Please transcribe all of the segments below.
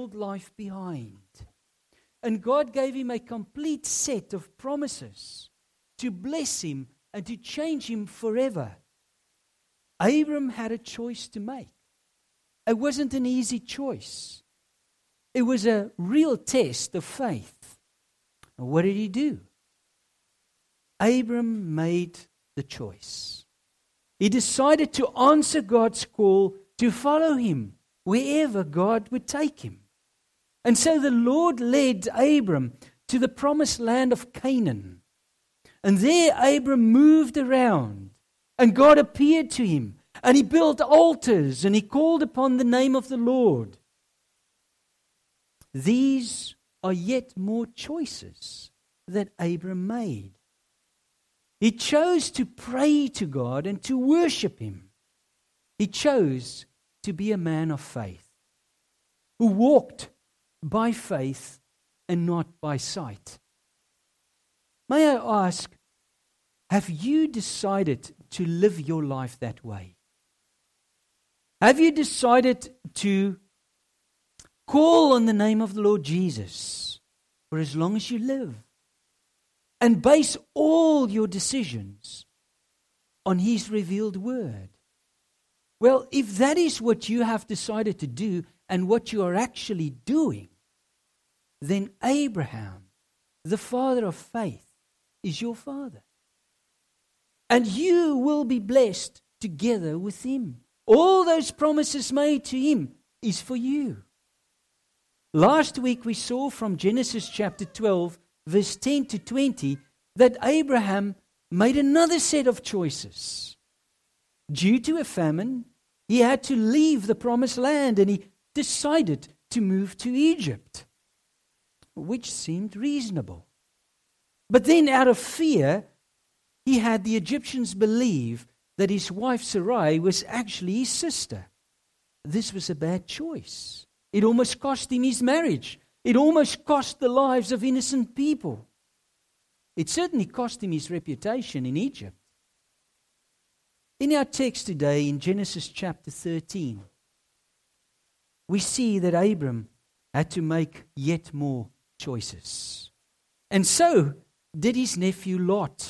old life behind. And God gave him a complete set of promises to bless him and to change him forever. Abram had a choice to make. It wasn't an easy choice. It was a real test of faith. And what did he do? Abram made the choice. He decided to answer God's call to follow him wherever God would take him. And so the Lord led Abram to the promised land of Canaan. And there Abram moved around, and God appeared to him, and he built altars, and he called upon the name of the Lord. These are yet more choices that Abram made. He chose to pray to God and to worship him. He chose to be a man of faith, who walked by faith and not by sight. May I ask, have you decided to live your life that way? Have you decided to call on the name of the Lord Jesus for as long as you live and base all your decisions on His revealed word? Well, if that is what you have decided to do and what you are actually doing, then Abraham, the father of faith, is your father. And you will be blessed together with him. All those promises made to him is for you. Last week we saw from Genesis chapter 12, verse 10 to 20, that Abraham made another set of choices. Due to a famine, he had to leave the promised land and he decided to move to Egypt, which seemed reasonable. But then out of fear, he had the Egyptians believe that his wife Sarai was actually his sister. This was a bad choice. It almost cost him his marriage. It almost cost the lives of innocent people. It certainly cost him his reputation in Egypt. In our text today, in Genesis chapter 13, we see that Abram had to make yet more choices. And so did his nephew Lot.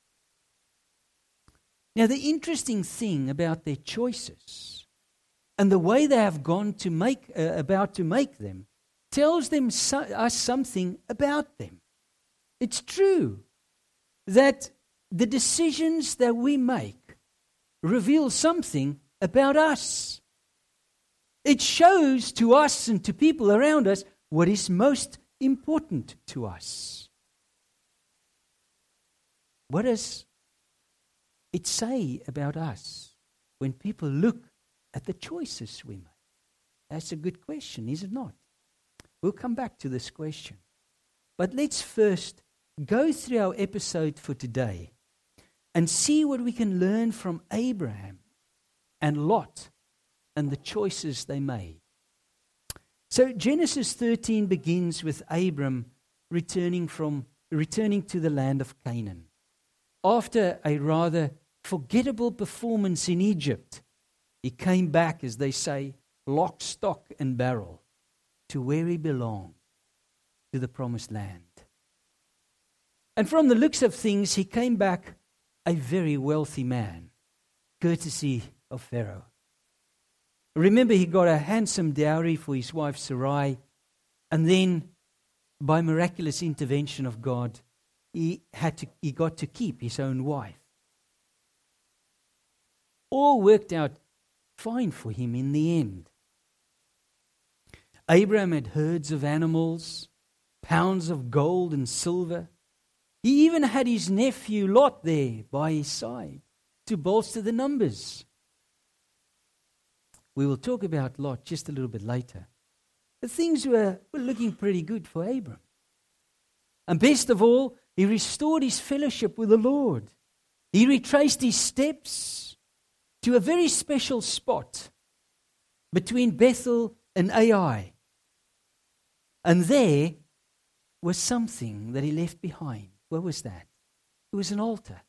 Now, the interesting thing about their choices and the way they have gone to about to make them tells us something about them. It's true that the decisions that we make reveal something about us. It shows to us and to people around us what is most important to us. What does it say about us when people look at the choices we make? That's a good question, is it not? We'll come back to this question. But let's first go through our episode for today and see what we can learn from Abraham and Lot and the choices they made. So Genesis 13 begins with Abram returning to the land of Canaan. After a rather forgettable performance in Egypt, he came back, as they say, lock, stock, and barrel, to where he belonged, to the promised land. And from the looks of things, he came back a very wealthy man, courtesy of Pharaoh. Remember, he got a handsome dowry for his wife Sarai, and then, by miraculous intervention of God, he got to keep his own wife. All worked out fine for him in the end. Abraham had herds of animals, pounds of gold and silver. He even had his nephew Lot there by his side to bolster the numbers. We will talk about Lot just a little bit later. But things were looking pretty good for Abram. And best of all, he restored his fellowship with the Lord. He retraced his steps to a very special spot between Bethel and Ai. And there was something that he left behind. What was that? It was an altar.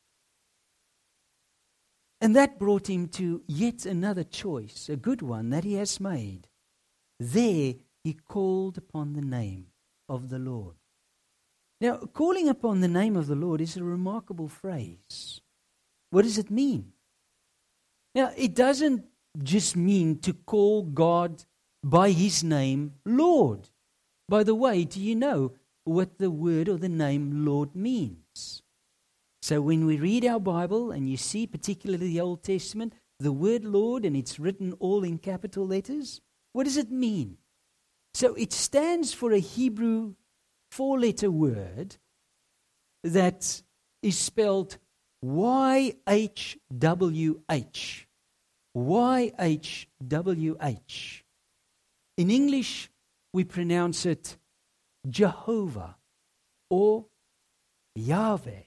And that brought him to yet another choice, a good one that he has made. There he called upon the name of the Lord. Now, calling upon the name of the Lord is a remarkable phrase. What does it mean? Now, it doesn't just mean to call God by his name, Lord. By the way, do you know what the word or the name Lord means? So when we read our Bible and you see particularly the Old Testament, the word Lord, and it's written all in capital letters, what does it mean? So it stands for a Hebrew 4-letter word that is spelled YHWH. YHWH. In English, we pronounce it Jehovah or Yahweh.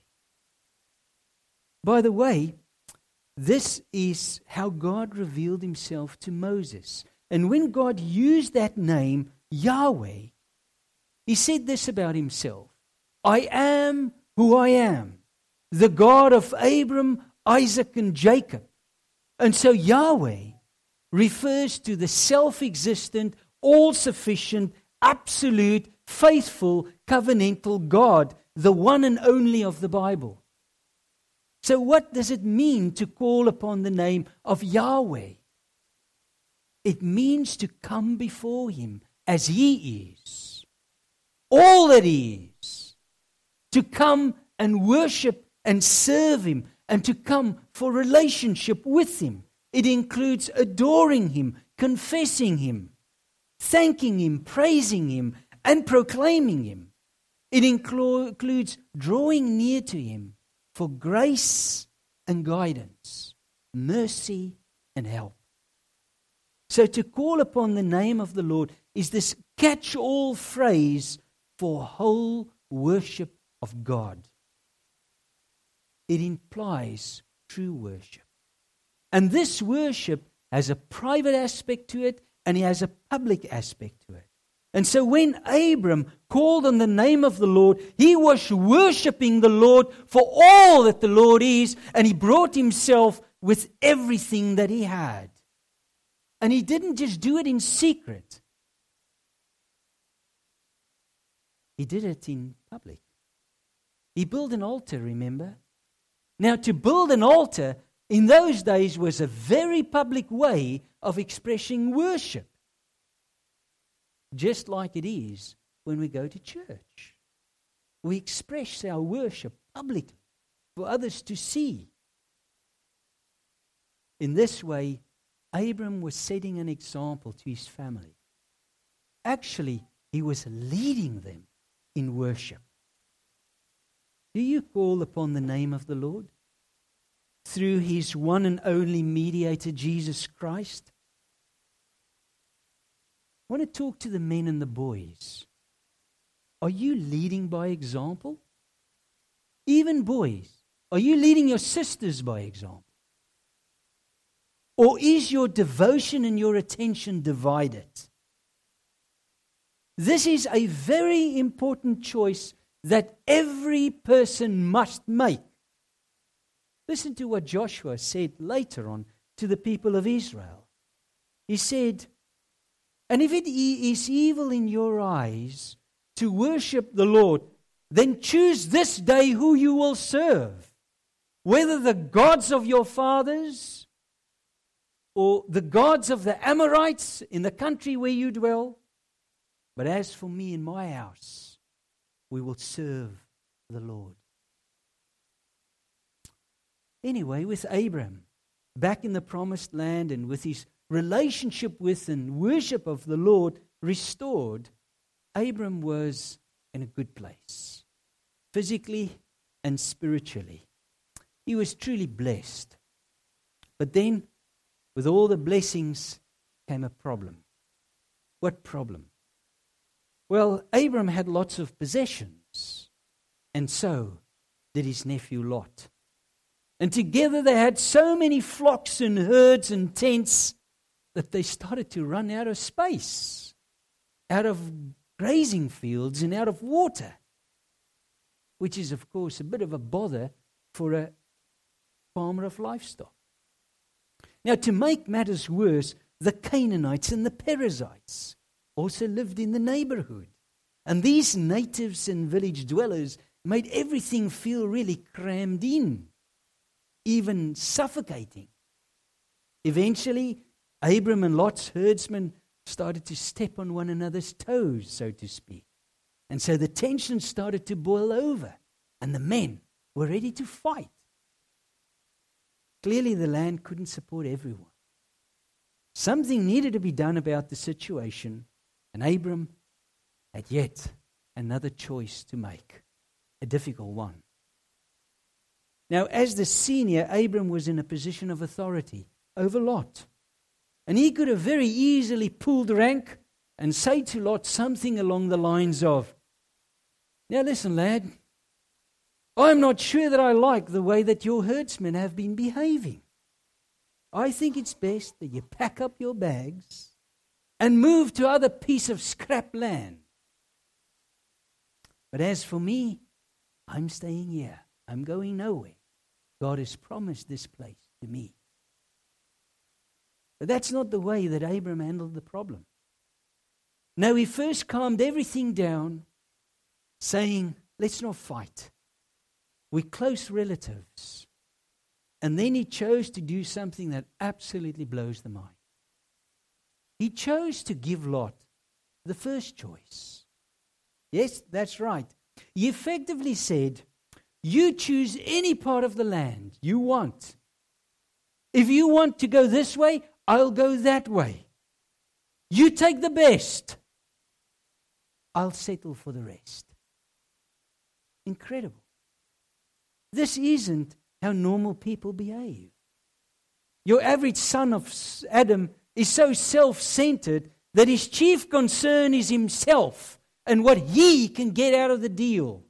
By the way, this is how God revealed himself to Moses. And when God used that name, Yahweh, he said this about himself: I am who I am, the God of Abram, Isaac, and Jacob. And so Yahweh refers to the self-existent, all-sufficient, absolute, faithful, covenantal God, the one and only of the Bible. So what does it mean to call upon the name of Yahweh? It means to come before him as he is, all that he is, to come and worship and serve him, and to come for relationship with him. It includes adoring him, confessing him, thanking him, praising him, and proclaiming him. It includes drawing near to him for grace and guidance, mercy and help. So to call upon the name of the Lord is this catch-all phrase for whole worship of God. It implies true worship. And this worship has a private aspect to it, and it has a public aspect to it. And so when Abram called on the name of the Lord, he was worshiping the Lord for all that the Lord is, and he brought himself with everything that he had. And he didn't just do it in secret. He did it in public. He built an altar, remember? Now, to build an altar in those days was a very public way of expressing worship. Just like it is when we go to church. We express our worship publicly for others to see. In this way, Abram was setting an example to his family. Actually, he was leading them in worship. Do you call upon the name of the Lord through his one and only mediator, Jesus Christ? I want to talk to the men and the boys. Are you leading by example? Even boys, are you leading your sisters by example? Or is your devotion and your attention divided? This is a very important choice that every person must make. Listen to what Joshua said later on to the people of Israel. He said, and if it is evil in your eyes to worship the Lord, then choose this day who you will serve, whether the gods of your fathers or the gods of the Amorites in the country where you dwell. But as for me and my house, we will serve the Lord. Anyway, with Abram, back in the promised land and with his relationship with and worship of the Lord restored, Abram was in a good place, physically and spiritually. He was truly blessed. But then, with all the blessings came a problem. What problem? Well, Abram had lots of possessions, and so did his nephew Lot. And together they had so many flocks and herds and tents that they started to run out of space, out of grazing fields and out of water, which is, of course, a bit of a bother for a farmer of livestock. Now, to make matters worse, the Canaanites and the Perizzites also lived in the neighborhood. And these natives and village dwellers made everything feel really crammed in, even suffocating. Eventually, Abram and Lot's herdsmen started to step on one another's toes, so to speak. And so the tension started to boil over, and the men were ready to fight. Clearly, the land couldn't support everyone. Something needed to be done about the situation, and Abram had yet another choice to make, a difficult one. Now, as the senior, Abram was in a position of authority over Lot. And he could have very easily pulled rank and say to Lot something along the lines of, "Now listen, lad, I'm not sure that I like the way that your herdsmen have been behaving. I think it's best that you pack up your bags and move to other piece of scrap land. But as for me, I'm staying here. I'm going nowhere. God has promised this place to me." But that's not the way that Abram handled the problem. No, he first calmed everything down, saying, "Let's not fight. We're close relatives." And then he chose to do something that absolutely blows the mind. He chose to give Lot the first choice. Yes, that's right. He effectively said, "You choose any part of the land you want. If you want to go this way, I'll go that way. You take the best. I'll settle for the rest." Incredible. This isn't how normal people behave. Your average son of Adam is so self-centered that his chief concern is himself and what he can get out of the deal.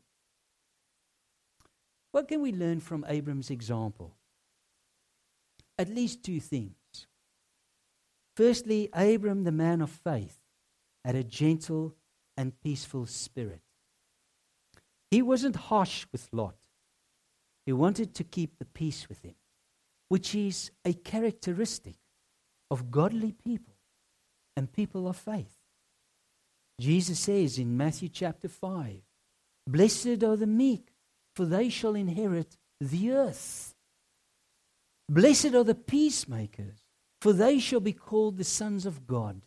What can we learn from Abram's example? At least two things. Firstly, Abram, the man of faith, had a gentle and peaceful spirit. He wasn't harsh with Lot. He wanted to keep the peace with him, which is a characteristic of godly people and people of faith. Jesus says in Matthew chapter 5, "Blessed are the meek, for they shall inherit the earth. Blessed are the peacemakers, for they shall be called the sons of God."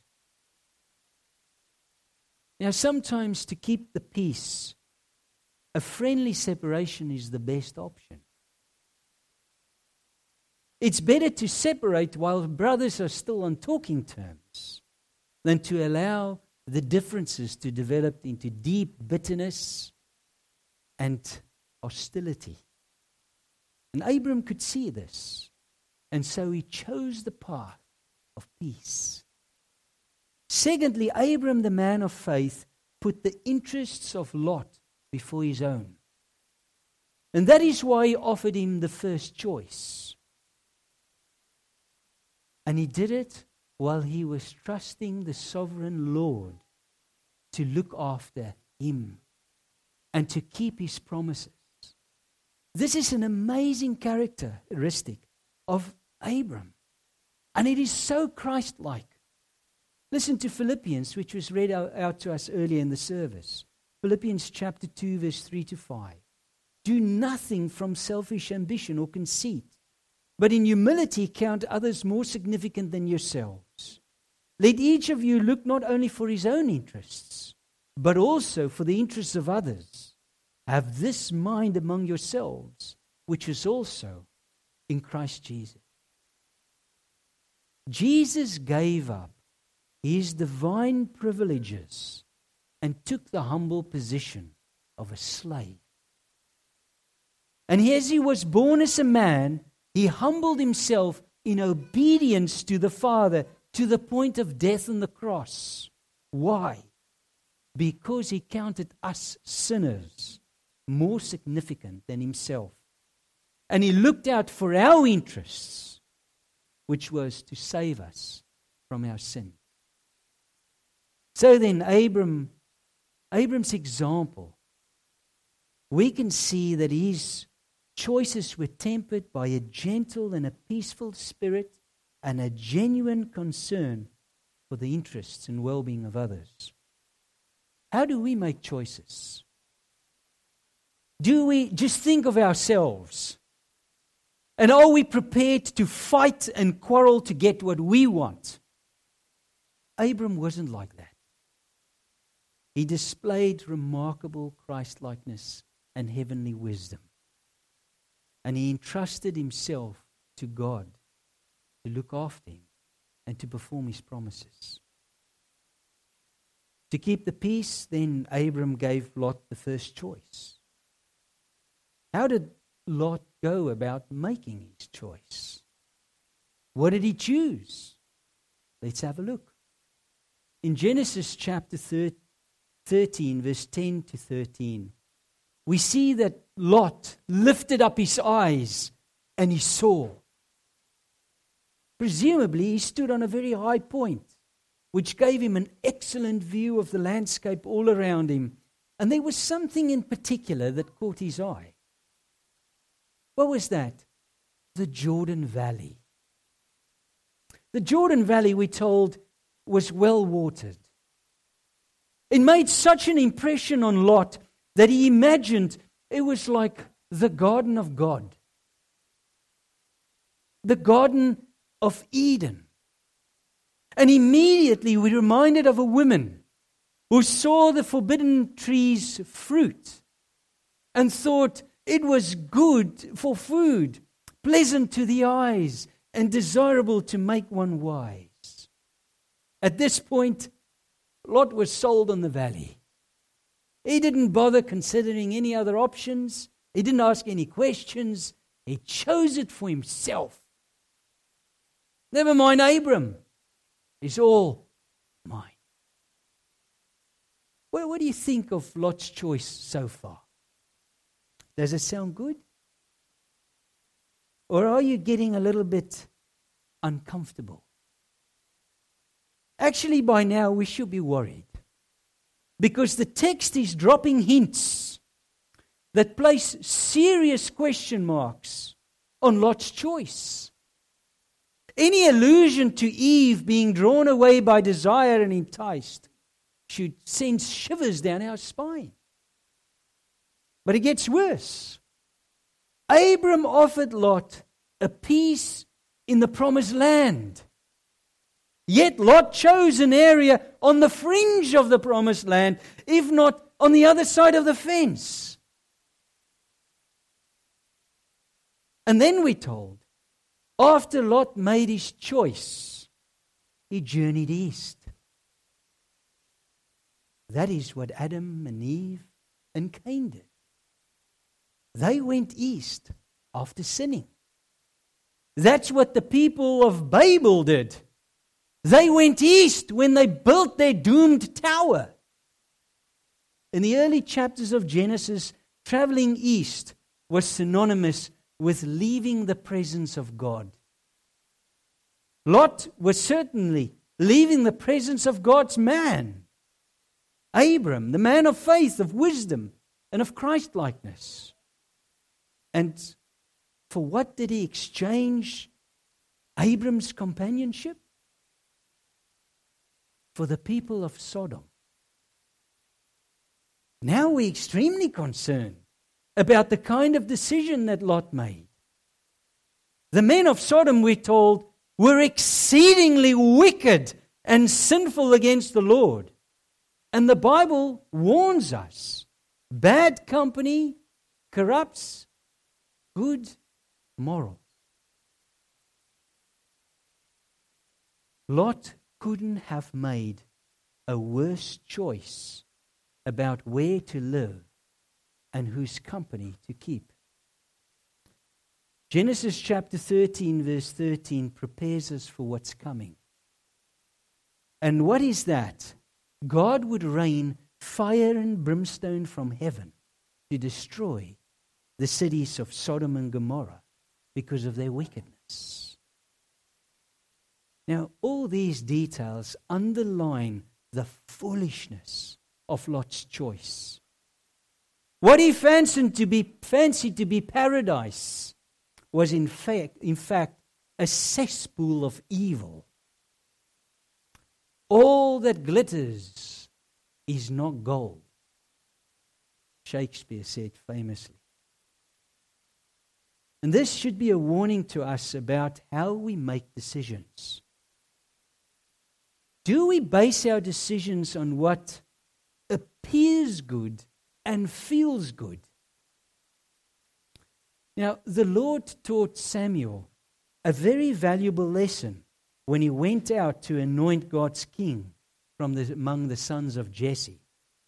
Now, sometimes to keep the peace, a friendly separation is the best option. It's better to separate while brothers are still on talking terms than to allow the differences to develop into deep bitterness and hostility. And Abram could see this, and so he chose the path of peace. Secondly, Abram, the man of faith, put the interests of Lot before his own. And that is why he offered him the first choice. And he did it while he was trusting the sovereign Lord to look after him and to keep his promises. This is an amazing characteristic of Abram. And it is so Christ-like. Listen to Philippians, which was read out to us earlier in the service. Philippians chapter 2, verse 3 to 5. "Do nothing from selfish ambition or conceit, but in humility count others more significant than yourselves. Let each of you look not only for his own interests, but also for the interests of others. Have this mind among yourselves, which is also in Christ Jesus." Jesus gave up his divine privileges and took the humble position of a slave. And as he was born as a man, he humbled himself in obedience to the Father to the point of death on the cross. Why? Because he counted us sinners more significant than himself. And he looked out for our interests, which was to save us from our sin. So then, Abram's example, we can see that his choices were tempered by a gentle and a peaceful spirit and a genuine concern for the interests and well-being of others. How do we make choices? Do we just think of ourselves? And are we prepared to fight and quarrel to get what we want? Abram wasn't like that. He displayed remarkable Christ-likeness and heavenly wisdom. And he entrusted himself to God to look after him and to perform his promises. To keep the peace, then Abram gave Lot the first choice. How did Lot go about making his choice? What did he choose? Let's have a look. In Genesis chapter 13, verse 10 to 13, we see that Lot lifted up his eyes and he saw. Presumably, he stood on a very high point, which gave him an excellent view of the landscape all around him. And there was something in particular that caught his eye. What was that? The Jordan Valley. The Jordan Valley, we're told, was well watered. It made such an impression on Lot that he imagined it was like the garden of God, the Garden of Eden. And immediately we're reminded of a woman who saw the forbidden tree's fruit and thought it was good for food, pleasant to the eyes, and desirable to make one wise. At this point, Lot was sold on the valley. He didn't bother considering any other options. He didn't ask any questions. He chose it for himself. Never mind Abram. It's all mine. Well, what do you think of Lot's choice so far? Does it sound good? Or are you getting a little bit uncomfortable? Actually, by now we should be worried, because the text is dropping hints that place serious question marks on Lot's choice. Any allusion to Eve being drawn away by desire and enticed should send shivers down our spine. But it gets worse. Abram offered Lot a piece in the promised land. Yet Lot chose an area on the fringe of the promised land, if not on the other side of the fence. And then we're told, after Lot made his choice, he journeyed east. That is what Adam and Eve and Cain did. They went east after sinning. That's what the people of Babel did. They went east when they built their doomed tower. In the early chapters of Genesis, traveling east was synonymous with leaving the presence of God. Lot was certainly leaving the presence of God's man. Abram, the man of faith, of wisdom, and of Christ-likeness. And for what did he exchange Abram's companionship? For the people of Sodom. Now we're extremely concerned about the kind of decision that Lot made. The men of Sodom, we're told, were exceedingly wicked and sinful against the Lord. And the Bible warns us, bad company corrupts good morals. Lot couldn't have made a worse choice about where to live and whose company to keep. Genesis chapter 13, verse 13 prepares us for what's coming. And what is that? God would rain fire and brimstone from heaven to destroy the cities of Sodom and Gomorrah because of their wickedness. Now, all these details underline the foolishness of Lot's choice. What he fancied to be paradise was in fact a cesspool of evil. All that glitters is not gold. Shakespeare said famously. And this should be a warning to us about how we make decisions. Do we base our decisions on what appears good and feels good? Now, the Lord taught Samuel a very valuable lesson when he went out to anoint God's king among the sons of Jesse.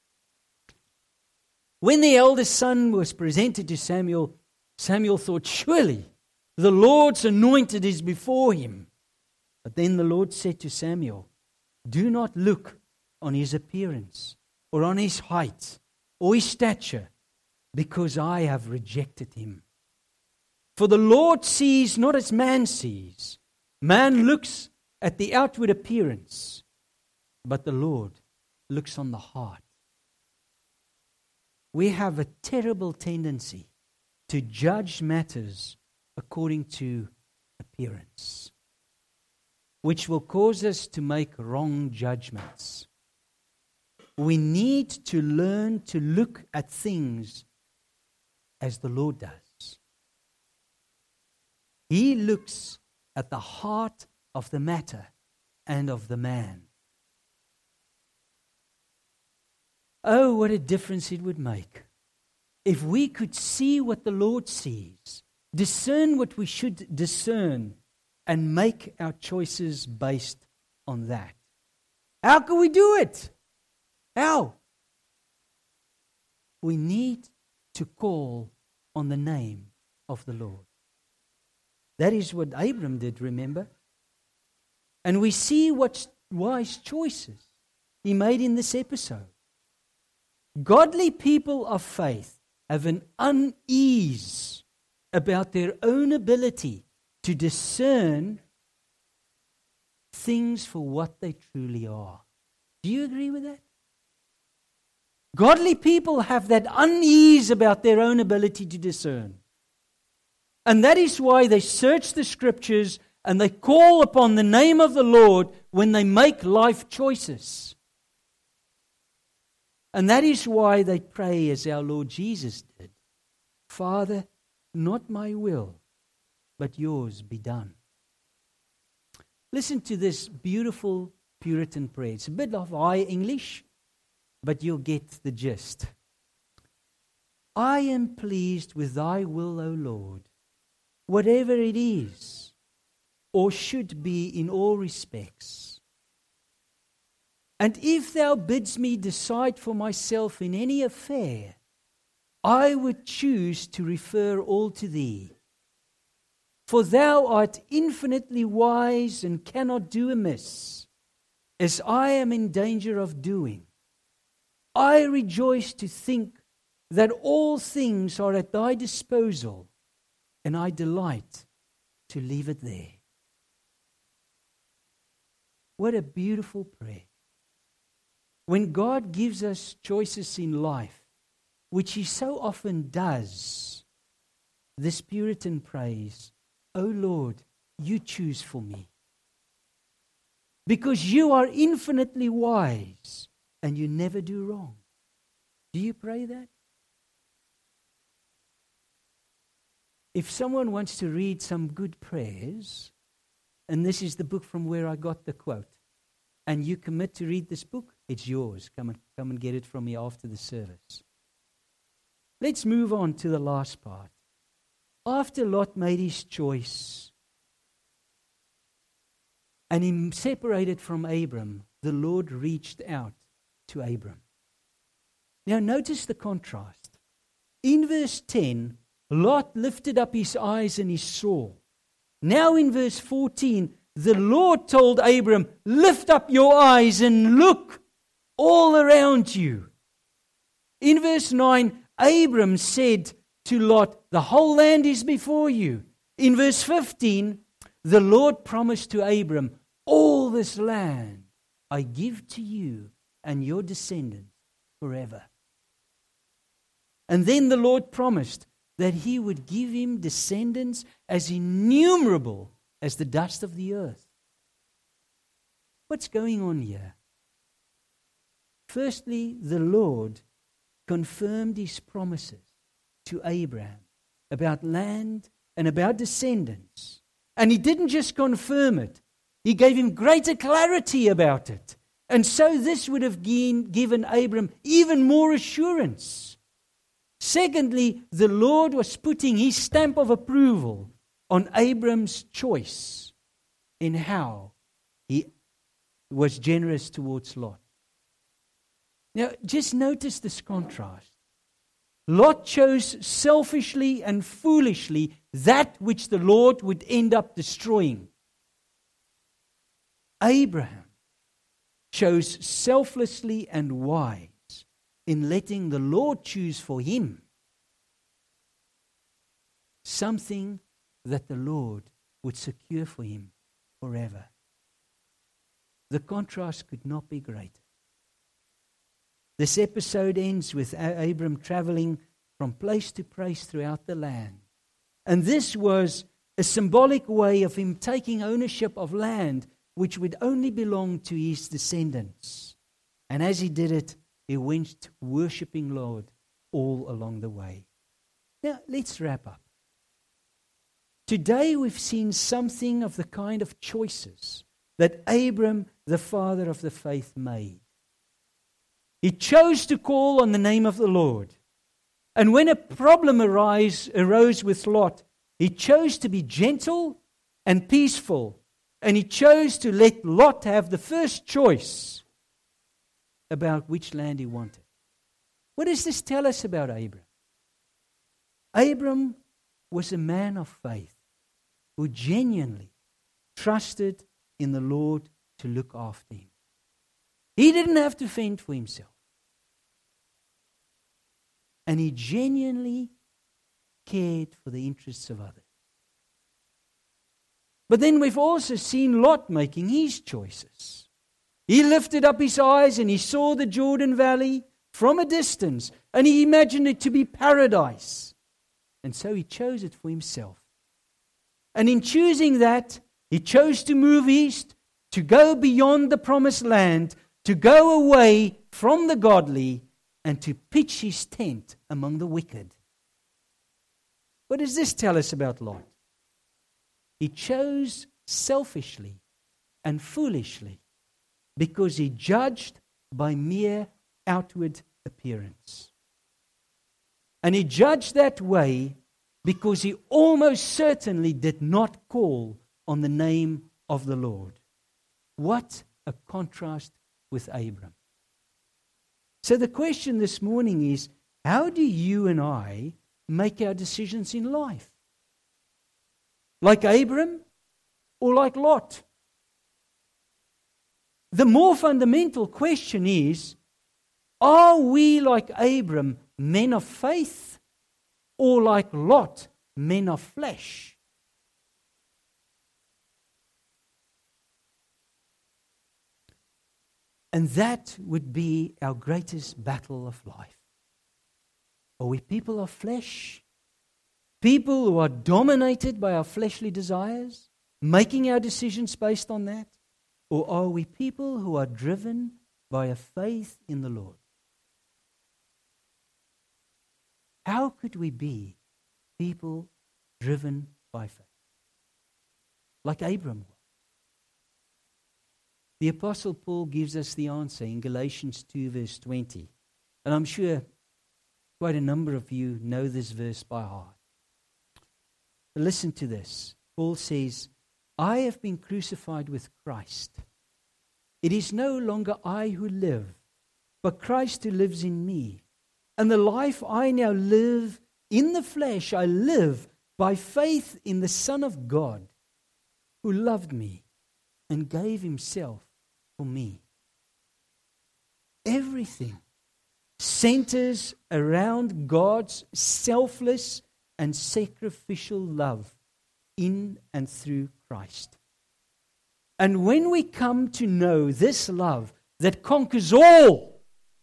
When the eldest son was presented to Samuel, Samuel thought, surely the Lord's anointed is before him. But then the Lord said to Samuel, do not look on his appearance or on his height or his stature, because I have rejected him. For the Lord sees not as man sees. Man looks at the outward appearance, but the Lord looks on the heart. We have a terrible tendency to judge matters according to appearance, which will cause us to make wrong judgments. We need to learn to look at things as the Lord does. He looks at the heart of the matter and of the man. Oh, what a difference it would make if we could see what the Lord sees, discern what we should discern, and make our choices based on that. How can we do it? How? We need to call on the name of the Lord. That is what Abram did, remember? And we see what wise choices he made in this episode. Godly people of faith have an unease about their own ability to discern things for what they truly are. Do you agree with that? Godly people have that unease about their own ability to discern. And that is why they search the Scriptures and they call upon the name of the Lord when they make life choices. And that is why they pray as our Lord Jesus did. Father, not my will, but yours be done. Listen to this beautiful Puritan prayer. It's a bit of high English, but you'll get the gist. I am pleased with thy will, O Lord, whatever it is, or should be in all respects. And if thou bidst me decide for myself in any affair, I would choose to refer all to thee. For thou art infinitely wise and cannot do amiss, as I am in danger of doing. I rejoice to think that all things are at thy disposal, and I delight to leave it there. What a beautiful prayer. When God gives us choices in life, which He so often does, this Puritan prays, O Lord, you choose for me. Because you are infinitely wise and you never do wrong. Do you pray that? If someone wants to read some good prayers, and this is the book from where I got the quote, and you commit to read this book, it's yours. Come and get it from me after the service. Let's move on to the last part. After Lot made his choice and he separated from Abram, the Lord reached out to Abram. Now notice the contrast. In verse 10, Lot lifted up his eyes and he saw. Now in verse 14, the Lord told Abram, lift up your eyes and look all around you. In verse 9, Abram said to Lot, the whole land is before you. In verse 15, the Lord promised to Abram, all this land I give to you and your descendants forever. And then the Lord promised that He would give him descendants as innumerable as the dust of the earth. what's going on here? Firstly, the Lord confirmed his promises to Abraham about land and about descendants. And he didn't just confirm it, he gave him greater clarity about it. And so this would have given Abram even more assurance. Secondly, the Lord was putting his stamp of approval on Abram's choice in how he was generous towards Lot. Now, just notice this contrast. Lot chose selfishly and foolishly that which the Lord would end up destroying. Abraham chose selflessly and wise in letting the Lord choose for him something that the Lord would secure for him forever. The contrast could not be greater. This episode ends with Abram traveling from place to place throughout the land. And this was a symbolic way of him taking ownership of land which would only belong to his descendants. And as he did it, he went worshipping Lord all along the way. Now, let's wrap up. Today we've seen something of the kind of choices that Abram, the father of the faith, made. He chose to call on the name of the Lord. And when a problem arose with Lot, he chose to be gentle and peaceful. And he chose to let Lot have the first choice about which land he wanted. What does this tell us about Abram? Abram was a man of faith who genuinely trusted in the Lord to look after him. He didn't have to fend for himself. And he genuinely cared for the interests of others. But then we've also seen Lot making his choices. He lifted up his eyes and he saw the Jordan Valley from a distance, and he imagined it to be paradise. And so he chose it for himself. And in choosing that, he chose to move east, to go beyond the promised land, to go away from the godly, and to pitch his tent among the wicked. What does this tell us about Lot? He chose selfishly and foolishly because he judged by mere outward appearance. And he judged that way because he almost certainly did not call on the name of the Lord. What a contrast with Abram. So the question this morning is, how do you and I make our decisions in life? Like Abram or like Lot? The more fundamental question is, are we like Abram, men of faith, or like Lot, men of flesh? And that would be our greatest battle of life. Are we people of flesh? People who are dominated by our fleshly desires, making our decisions based on that? Or are we people who are driven by a faith in the Lord? How could we be people driven by faith? Like Abram was. The Apostle Paul gives us the answer in Galatians 2 verse 20. And I'm sure quite a number of you know this verse by heart. But listen to this. Paul says, I have been crucified with Christ. It is no longer I who live, but Christ who lives in me. And the life I now live in the flesh, I live by faith in the Son of God, who loved me and gave himself for me. Everything centers around God's selfless and sacrificial love in and through Christ. And when we come to know this love that conquers all,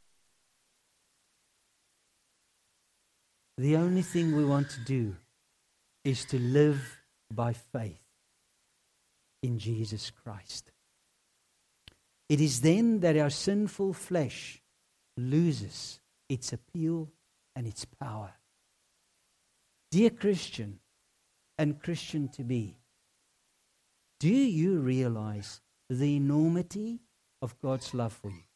the only thing we want to do is to live by faith in Jesus Christ. it is then that our sinful flesh loses its appeal and its power. Dear Christian and Christian to be, do you realize the enormity of God's love for you?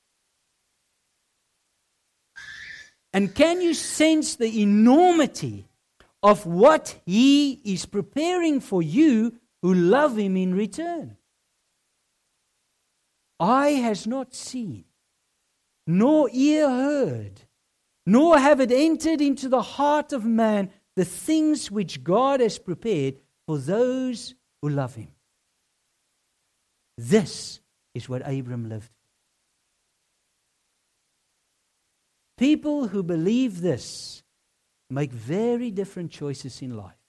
And can you sense the enormity of what He is preparing for you who love Him in return? Eye has not seen, nor ear heard, nor have it entered into the heart of man the things which God has prepared for those who love Him. This is what Abram lived for. People who believe this make very different choices in life,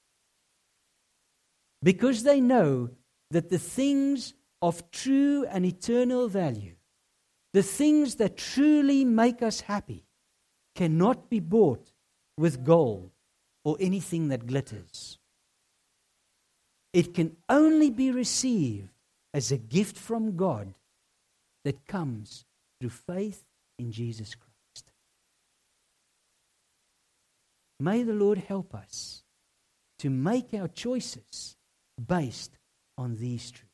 because they know that the things of true and eternal value, the things that truly make us happy, cannot be bought with gold or anything that glitters. It can only be received as a gift from God that comes through faith in Jesus Christ. May the Lord help us to make our choices based on these truths.